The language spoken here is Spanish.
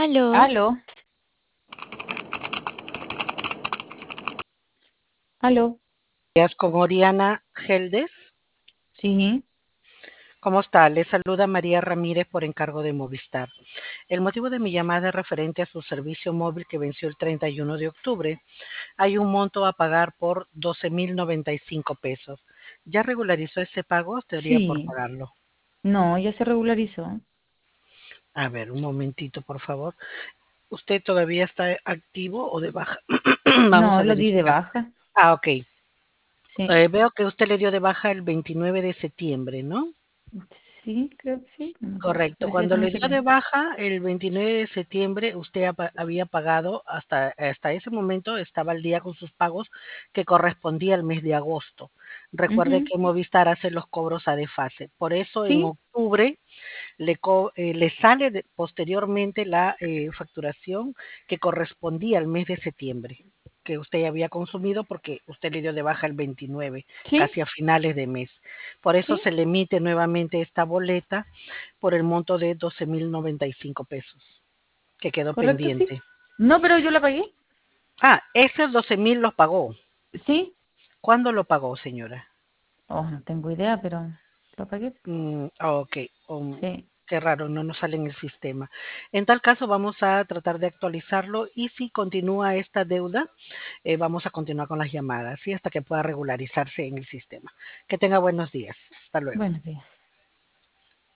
Aló, Aló, aló, días con Oriana Geldes. sí, ¿Cómo está? Le saluda María Ramírez por encargo de Movistar. El motivo de mi llamada es referente a su servicio móvil que venció el 31 de octubre. Hay un monto a pagar por 12.095 pesos. ¿Ya regularizó ese pago? Estaría por sí, pagarlo. no, ya se regularizó. A ver, un momentito, por favor. ¿Usted todavía está activo o de baja? Vamos No, a lo di de verificar. baja, Ah, ok. sí, Veo que usted le dio de baja el 29 de septiembre, ¿no? sí, creo que sí, no me acuerdo, Correcto. pero sí, eso Cuando me le dio de salió. baja el 29 de septiembre, usted había pagado hasta ese momento, estaba al día con sus pagos que correspondía al mes de agosto. Recuerde Ujú, que Movistar hace los cobros a desfase. Por eso en sí, octubre le sale posteriormente la facturación que correspondía al mes de septiembre, que usted ya había consumido porque usted le dio de baja el 29, sí, casi a finales de mes. Por eso sí, se le emite nuevamente esta boleta por el monto de 12.095 pesos que quedó correcto, sí. pendiente. No, pero yo la pagué, Ah, esos 12.000 los pagó. sí. ¿Cuándo lo pagó, señora? Oh, no tengo idea, pero la pagué, Ok, sí. qué raro, no nos sale en el sistema. En tal caso, vamos a tratar de actualizarlo y si continúa esta deuda, vamos a continuar con las llamadas, ¿sí? Hasta que pueda regularizarse en el sistema. Que tenga buenos días. Hasta luego. Buenos días.